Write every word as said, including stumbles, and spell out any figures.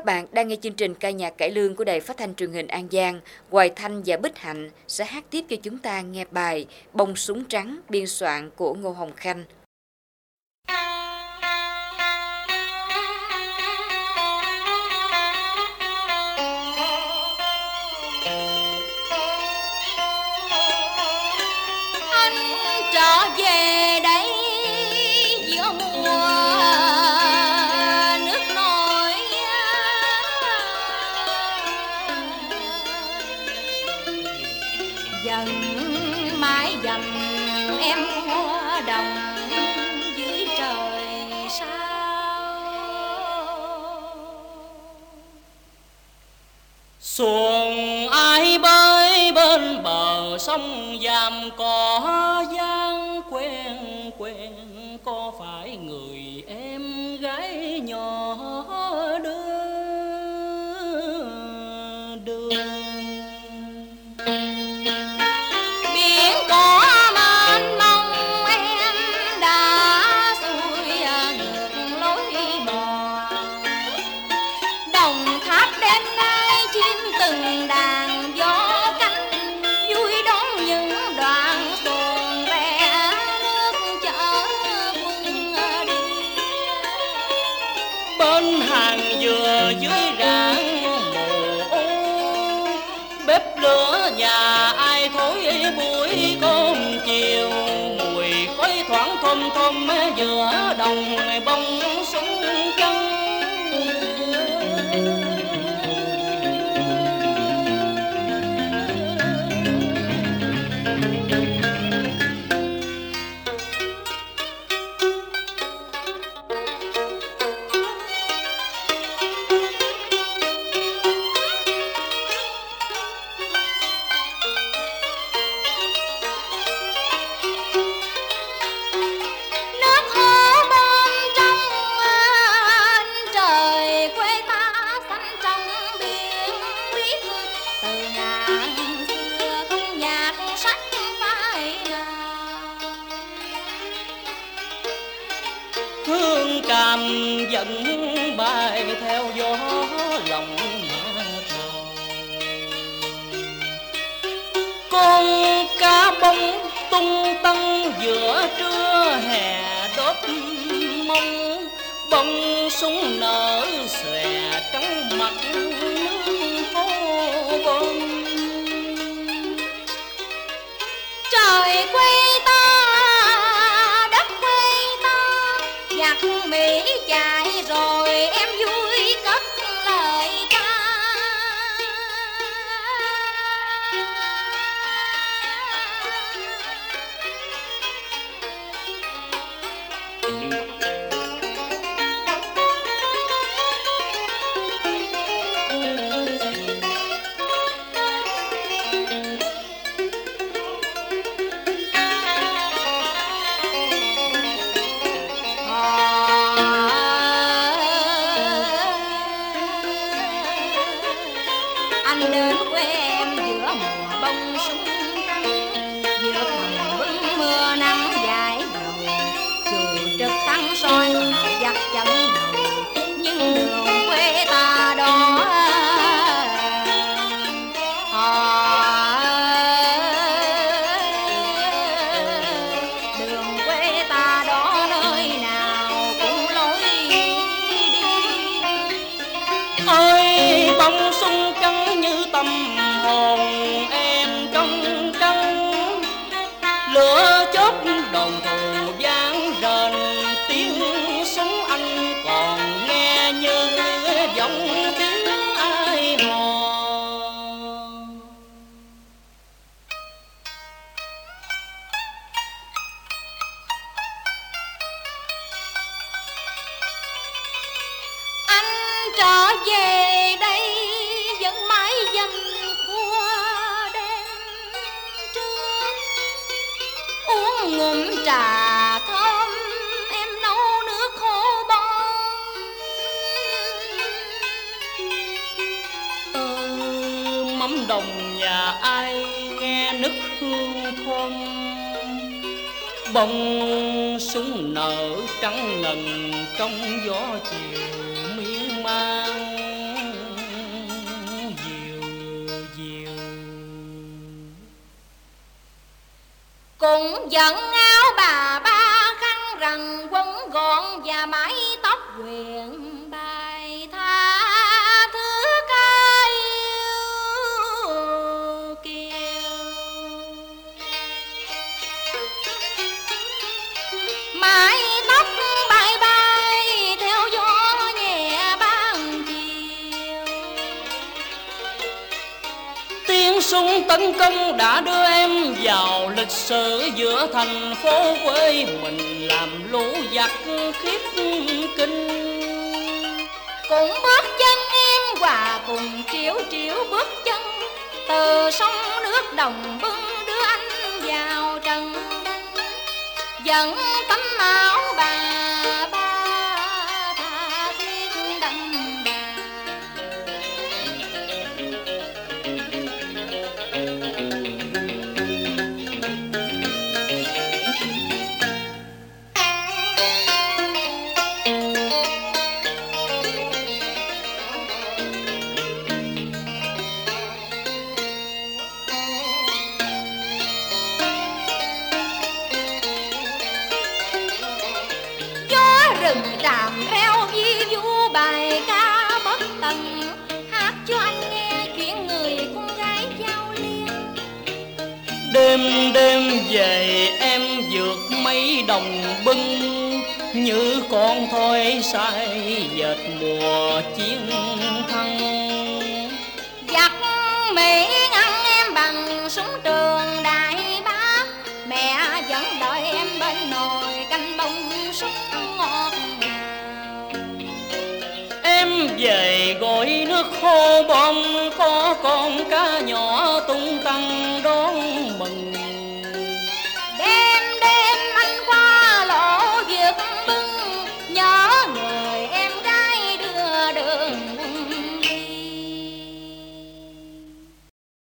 bạn đang nghe chương trình ca nhạc cải lương của Đài Phát thanh Truyền hình An Giang. Hoài Thanh và Bích Hạnh sẽ hát tiếp cho chúng ta nghe bài Bông Súng Trắng biên soạn của Ngô Hồng Khanh. Dần mãi dầm em hoa đồng dưới trời sao. Xuồng ai bơi bên bờ sông Giàm cỏ giang quen quen, có phải người em gái nhỏ đưa đưa. Bên hàng dừa dưới rạng mù u, bếp lửa nhà ai thối buổi cơm chiều, mùi khói thoảng thơm thơm giữa đồng bông súng trắng. Hương cam dẫn bay theo gió lòng mát màu, con cá bông tung tăng giữa trưa hè đốt mông, bông súng nở xòe trắng mặt nước phố bông. Trời quê ta, đất quê ta, nhạc Mỹ chạy rồi em vui cất lời ca. Anh đến quê em giữa mùa bông súng trắng, giữa thầm bưng mưa nắng dài đầu, dù trực thăng soi dắt chân đầu, nhưng đường quê ta đó đường quê ta đó nơi nào cũng lối đi. Ôi bông súng trắng như tâm hồn em trong trắng, lửa chớp đồn thù vang rền, tiếng súng anh còn nghe như giọng tiếng ai hò. Anh trở về đây vẫn mãi dành khua đêm trước, uống ngụm trà thơm em nấu nước khô bông. Từ mắm đồng nhà ai nghe nức hương thơm, bông súng nở trắng ngần trong gió chiều miên man. cũng dẫn áo bà ba khăn rằng quấn gọn và mái tóc quyền bài tha thứ ca yêu kiều. Mái tóc bay bay theo gió nhẹ ban chiều. Tiếng súng tấn công đã đưa em vào lịch sử giữa thành phố quê mình, làm lũ giặc khiếp kinh. Cũng bước chân em hòa cùng triệu triệu bước chân, từ sông nước đồng bưng đưa anh vào trần dẫn tấm áo bà ba tha thiết đậm đà. Rừng tràm reo vi vu bài ca bất tận, hát cho anh nghe chuyện người con gái giao liên. Đêm đêm về em vượt mấy đồng bưng, như con thoi say dệt mùa chiến thắng. Giặc Mỹ ngăn em bằng súng trường đại bác, mẹ vẫn đợi em bên nồi canh bông súng ngọt ngào. Em về gọi nước khô bom có con cá